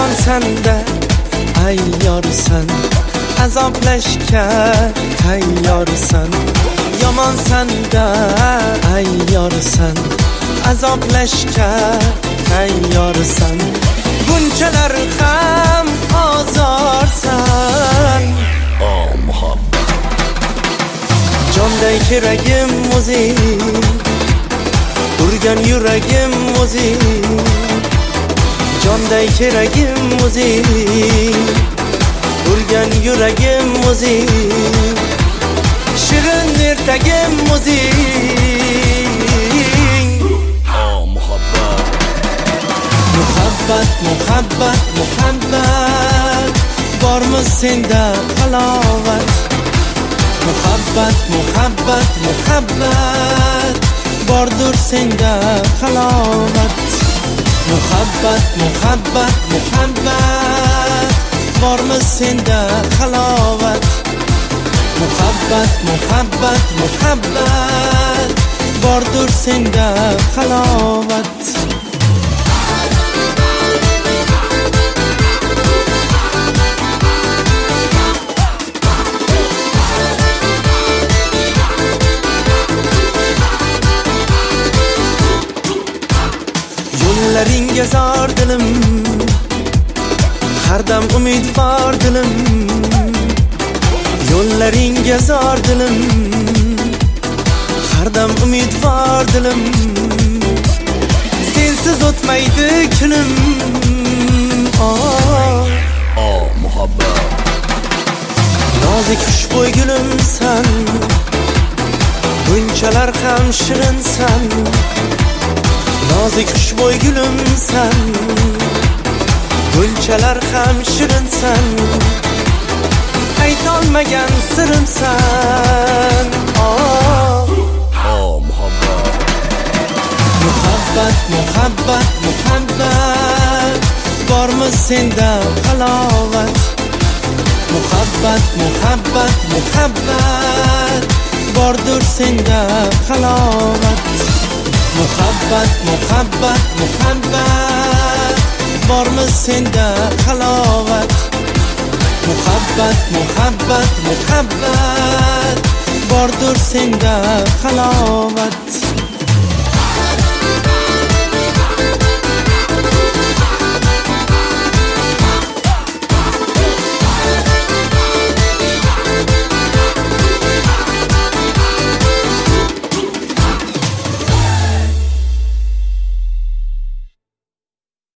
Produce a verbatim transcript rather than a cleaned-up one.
yomon sanda ayyorsan, azoblashga tayyorsan. Yomon sanda ayyorsan, azoblashga tayyorsan. Bunchalar ham ozorsan. Oh muhabbat, jonday keragim o'zing, urgan yuragim o'zing. Jonday keragim o'zing, urgan yuragim o'zing. Shirin ertagim o'zing. oh muhabbat, Muhabbat, muhabbat, muhabbat, bormi senda halovat? Muhabbat, muhabbat, muhabbat, bordur senda halovat. Muhabbat, muhabbat, muhabbat, bormi senda halovat? Muhabbat, muhabbat, muhabbat, bordur senda halovat. Yo'llaringga zor dilim, har dam umidvor dilim. Yo'llaringga zor dilim, har dam umidvor dilim. Sensiz o'tmaydi kunim. Oh, oh muhabbat, nozik xushbo'y gulimsan, bunchalar ham shirinsan. Nozik xushbo'y gulimsan, bunchalar ham shirinsan. Aytolmagan sirimsan. Oh, oh muhabbat, muhabbat, muhabbat, muhabbat, bormi senda halovat? Muhabbat, muhabbat, muhabbat, bordur senda halovat. Muhabbat, muhabbat, muhabbat, bormi senda halovat? Muhabbat, muhabbat, muhabbat, bordur senda halovat.